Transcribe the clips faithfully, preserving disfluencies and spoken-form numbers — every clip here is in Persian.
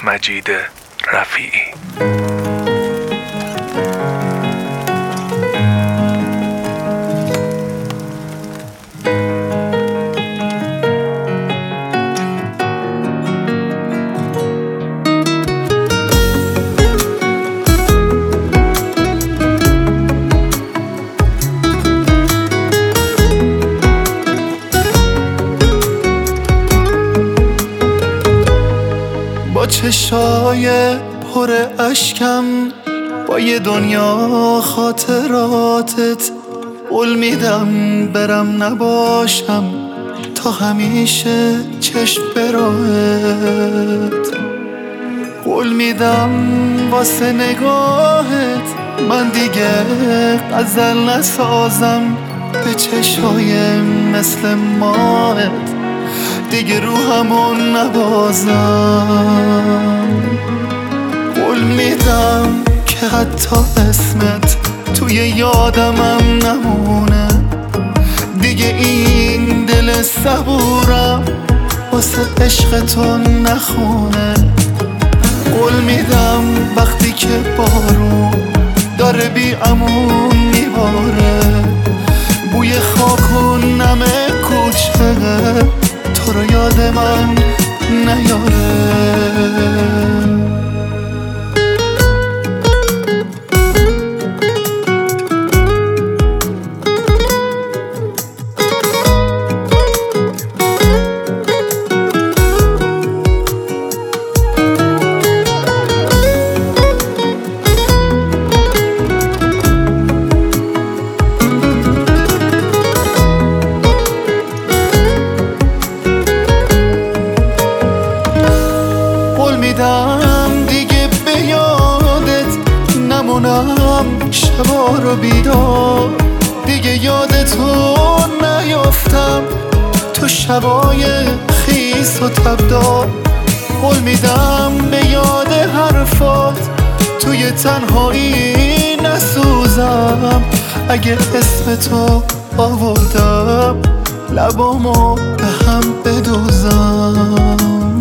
مجید رفیعی. با چشای پر اشکم، با یه دنیا خاطراتت، قول میدم برم نباشم تا همیشه چشم به راهت. قول میدم واسه نگاهت من دیگه غزل نسازم، به چشای مثل ماهت دیگه روحمون نبازم. قول میدم که حتی اسمت توی یادمم نمونه، دیگه این دل صبورم واسه عشق تو نخونه. قول میدم وقتی که بارون داره بی امون میباره، بوی خاک و نم کوچه تو رو یاد من نیاره. قول میدم دیگه به یادت نمونم شبا رو بیدار، دیگه یادتو نیافتم تو شبای خیس و تبدار. قول میدم به یاد حرفات توی تنهایی نسوزم، اگه اسم تو آوردم لبامو به هم بدوزم.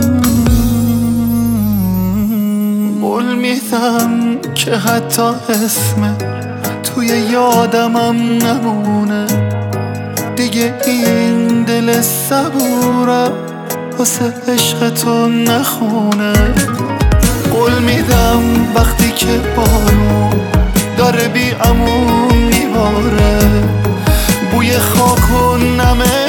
قول میدم که حتی اسم توی یادمم نمونه، دیگه این دل صبورم واسه عشق تو نخونه. قول میدم وقتی که بارون داره بی امون میباره، بوی خاک و نم